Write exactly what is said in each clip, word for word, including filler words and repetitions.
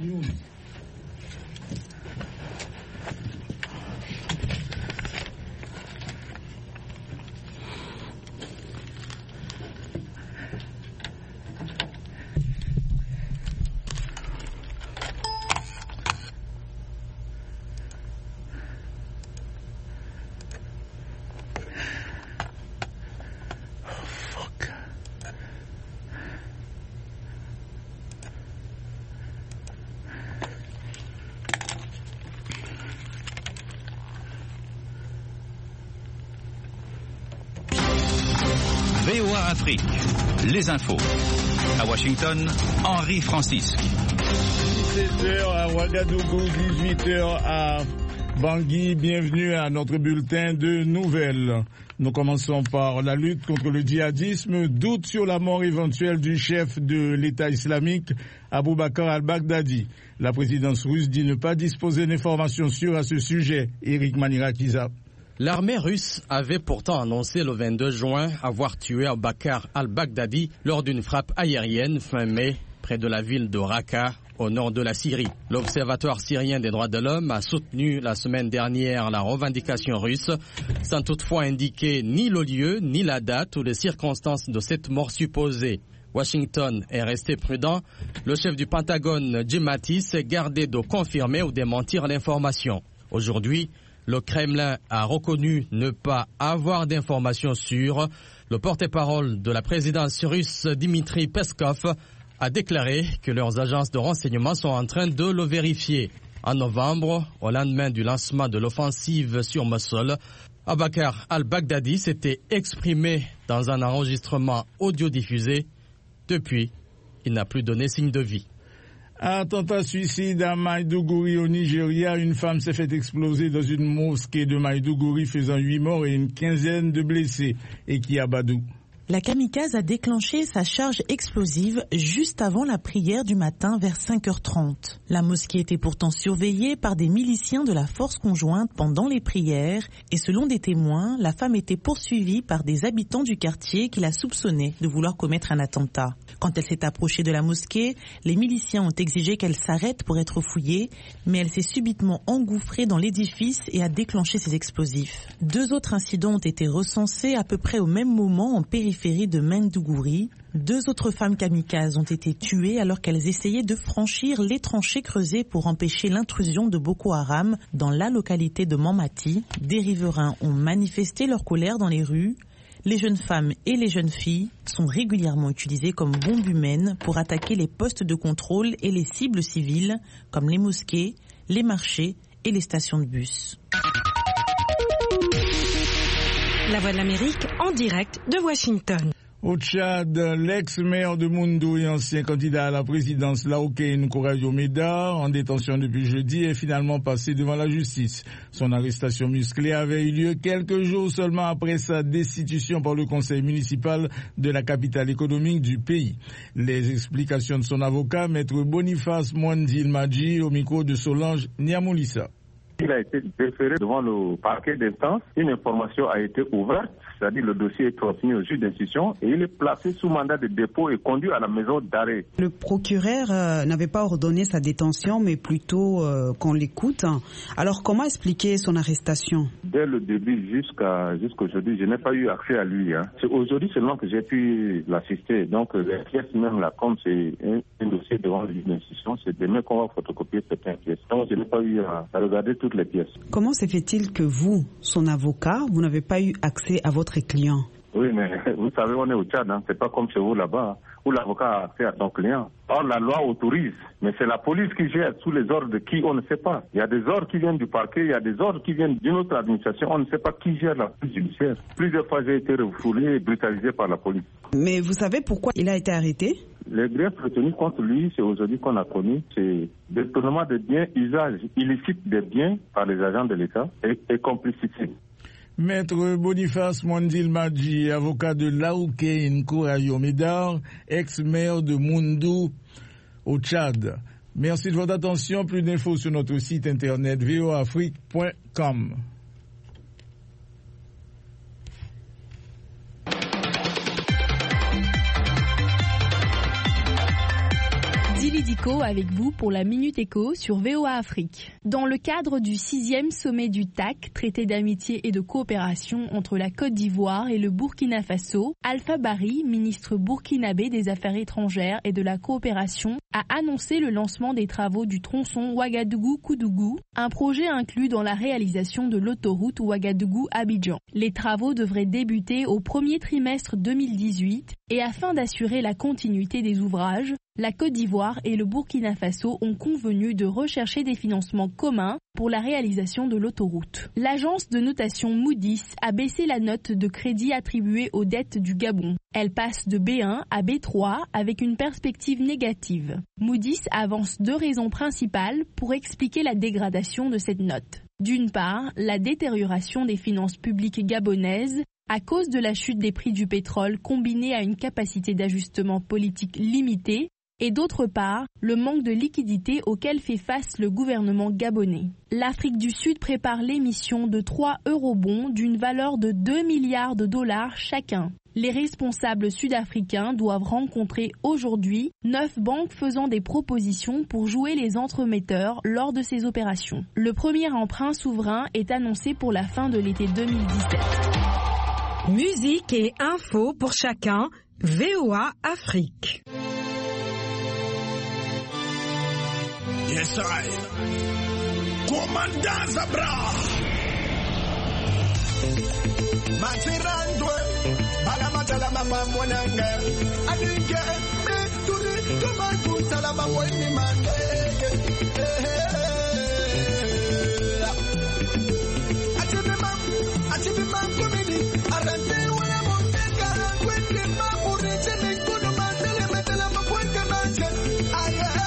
News. V O A Afrique, les infos. À Washington, Henri Francisque. dix-sept heures à Ouagadougou, dix-huit heures à Bangui. Bienvenue à notre bulletin de nouvelles. Nous commençons par la lutte contre le djihadisme. Doute sur la mort éventuelle du chef de l'État islamique, Aboubacar al-Baghdadi. La présidence russe dit ne pas disposer d'informations sûres à ce sujet. Eric Manirakiza. L'armée russe avait pourtant annoncé le vingt-deux juin avoir tué Aboubacar al-Baghdadi lors d'une frappe aérienne fin mai près de la ville de Raqqa, au nord de la Syrie. L'Observatoire syrien des droits de l'homme a soutenu la semaine dernière la revendication russe, sans toutefois indiquer ni le lieu, ni la date ou les circonstances de cette mort supposée. Washington est resté prudent. Le chef du Pentagone, Jim Mattis, s'est gardé de confirmer ou démentir l'information. Aujourd'hui, le Kremlin a reconnu ne pas avoir d'informations sûres. Le porte-parole de la présidence russe, Dmitry Peskov, a déclaré que leurs agences de renseignement sont en train de le vérifier. En novembre, au lendemain du lancement de l'offensive sur Mossoul, Aboubacar al-Baghdadi s'était exprimé dans un enregistrement audio diffusé. Depuis, il n'a plus donné signe de vie. Attentat suicide à Maïdougouri au Nigeria. Une femme s'est fait exploser dans une mosquée de Maïdougouri, faisant huit morts et une quinzaine de blessés. Et qui a Badou. La kamikaze a déclenché sa charge explosive juste avant la prière du matin vers cinq heures trente. La mosquée était pourtant surveillée par des miliciens de la force conjointe pendant les prières et selon des témoins, la femme était poursuivie par des habitants du quartier qui la soupçonnaient de vouloir commettre un attentat. Quand elle s'est approchée de la mosquée, les miliciens ont exigé qu'elle s'arrête pour être fouillée, mais elle s'est subitement engouffrée dans l'édifice et a déclenché ses explosifs. Deux autres incidents ont été recensés à peu près au même moment en périphérie de Maïdougouri. Deux autres femmes kamikazes ont été tuées alors qu'elles essayaient de franchir les tranchées creusées pour empêcher l'intrusion de Boko Haram dans la localité de Manmati. Des riverains ont manifesté leur colère dans les rues. Les jeunes femmes et les jeunes filles sont régulièrement utilisées comme bombes humaines pour attaquer les postes de contrôle et les cibles civiles comme les mosquées, les marchés et les stations de bus. La Voix de l'Amérique en direct de Washington. Au Tchad, l'ex-maire de Moundou et ancien candidat à la présidence Laouké Nkourayo Médar, en détention depuis jeudi, est finalement passé devant la justice. Son arrestation musclée avait eu lieu quelques jours seulement après sa destitution par le conseil municipal de la capitale économique du pays. Les explications de son avocat, maître Boniface Mwandil Madji, au micro de Solange Niamoulissa. Il a été déféré devant le parquet d'instance. Une information a été ouverte, c'est-à-dire le dossier est transmis au juge d'instruction et il est placé sous mandat de dépôt et conduit à la maison d'arrêt. Le procureur euh, n'avait pas ordonné sa détention, mais plutôt euh, qu'on l'écoute. Alors comment expliquer son arrestation? Dès le début jusqu'à jusqu'aujourd'hui, je n'ai pas eu accès à lui. Hein. C'est aujourd'hui seulement que j'ai pu l'assister. Donc les pièces même là, comme c'est un, un dossier devant le juge d'instruction, c'est demain qu'on va photocopier certaines pièces. Donc je n'ai pas eu à, à regarder toutes les pièces. Comment se fait-il que vous, son avocat, vous n'avez pas eu accès à votre client? Oui, mais vous savez, on est au Tchad, hein. C'est pas comme chez vous là-bas, où l'avocat a accès à son client. Or, la loi autorise, mais c'est la police qui gère sous les ordres de qui, on ne sait pas. Il y a des ordres qui viennent du parquet, il y a des ordres qui viennent d'une autre administration, on ne sait pas qui gère la police judiciaire. Plusieurs fois, j'ai été refoulé et brutalisé par la police. Mais vous savez pourquoi il a été arrêté? Les griefs retenus contre lui, c'est aujourd'hui qu'on a connu, c'est détournement de biens, usage illicite des biens par les agents de l'État et, et complicité. Maître Boniface Mwandil Madji, avocat de Laouké Nkourayo Médar, ex-maire de Moundou au Tchad. Merci de votre attention. Plus d'infos sur notre site internet v o afrique point com. Dili Dipo. Eco avec vous pour la Minute Éco sur V O A Afrique. Dans le cadre du sixième sommet du T A C, traité d'amitié et de coopération entre la Côte d'Ivoire et le Burkina Faso, Alpha Bari, ministre burkinabé des Affaires étrangères et de la coopération, a annoncé le lancement des travaux du tronçon Ouagadougou-Koudougou, un projet inclus dans la réalisation de l'autoroute Ouagadougou-Abidjan. Les travaux devraient débuter au premier trimestre deux mille dix-huit et afin d'assurer la continuité des ouvrages, la Côte d'Ivoire et le Burkina Faso ont convenu de rechercher des financements communs pour la réalisation de l'autoroute. L'agence de notation Moody's a baissé la note de crédit attribuée aux dettes du Gabon. Elle passe de B un à B trois avec une perspective négative. Moody's avance deux raisons principales pour expliquer la dégradation de cette note. D'une part, la détérioration des finances publiques gabonaises à cause de la chute des prix du pétrole combinée à une capacité d'ajustement politique limitée, et d'autre part, le manque de liquidité auquel fait face le gouvernement gabonais. L'Afrique du Sud prépare l'émission de trois eurobonds d'une valeur de deux milliards de dollars chacun. Les responsables sud-africains doivent rencontrer aujourd'hui neuf banques faisant des propositions pour jouer les entremetteurs lors de ces opérations. Le premier emprunt souverain est annoncé pour la fin de l'été deux mille dix-sept. Musique et info pour chacun, V O A Afrique. Yes, I. Commandant Zabra. Matirandwe. Balamatala mama mwananga. Alinge. Me turi. Tumangu talama mweni mande. Achibi mam. Achibi mam kumidi. Arante wala monteka. Kwende mamuri. Chene kuno mandele. Metela mapwenka manje. Aye.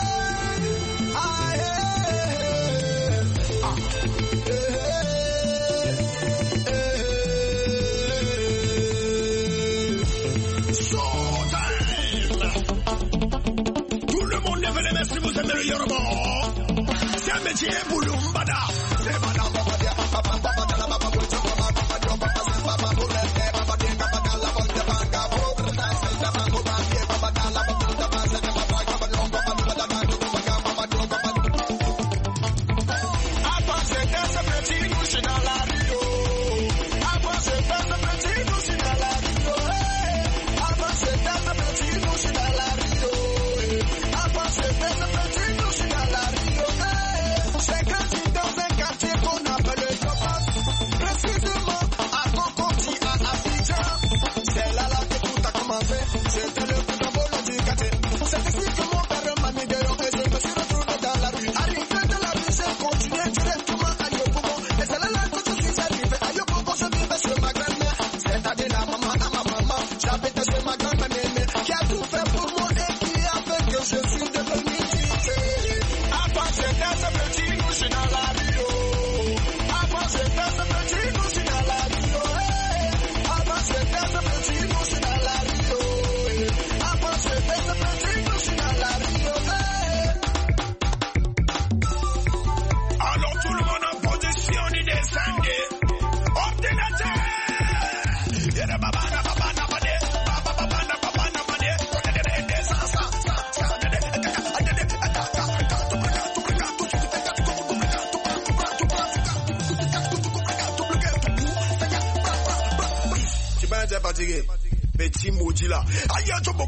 Si vous aimez le Yoruba, c'est un métier bouloumbada. C'est madame Babadia, papa Babada, la Baba Boucha, Baba Baba Baba Baba Bourrete, Baba Dia, Baba la Baba Baba Baba Baba Baba Baba Baba la Baba Baba Baba Baba Baba Baba Baba Avant c'est ce petit douche dans la Rio. Avant c'est ce petit douche dans la Rio. Avant c'est ce petit douche dans la Rio. Avant c'est ce petit douche dans la Rio. C'est quand tu dans un quartier qu'on appelle le Jopas. Précisément à Concordi à Abidjan. C'est là là que tout a commencé. C'était le plus beau du quartier. C'est ici que mon père m'a mis dehors et je me suis retrouvé dans la rue. Arrivé de la rue, j'ai continué directement à Yopougon. Et c'est là là que je suis arrivé à Yopougon. Je vivais chez ma grand-mère. C'est-à-dire la maman à ma maman. J'habitais chez ma grand-mère qui a tout fait pour moi et qui a fait que je suis devenu titré. Avant c'était ce petit douche dans la Rio. Avant c'était ce petit douche dans la Rio. Avant c'était ce petit douche dans la Rio. Avant c'était ce petit douche dans la Rio. Alors tout le monde en position y descendait. Ordinateur. Y'a baba na baba na bade. Baba baba na baba na bade. Sa sa sa sa. Tu m'as déjà fatigué. Petit maudit là. Aïe, tu m'as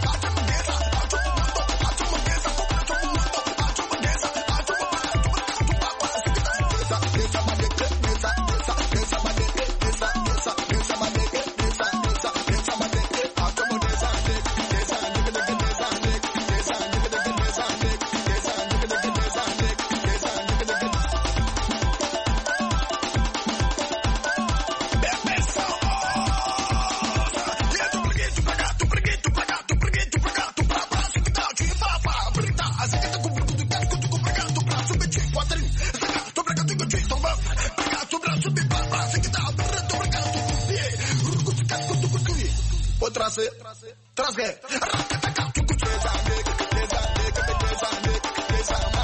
tracé, tracé.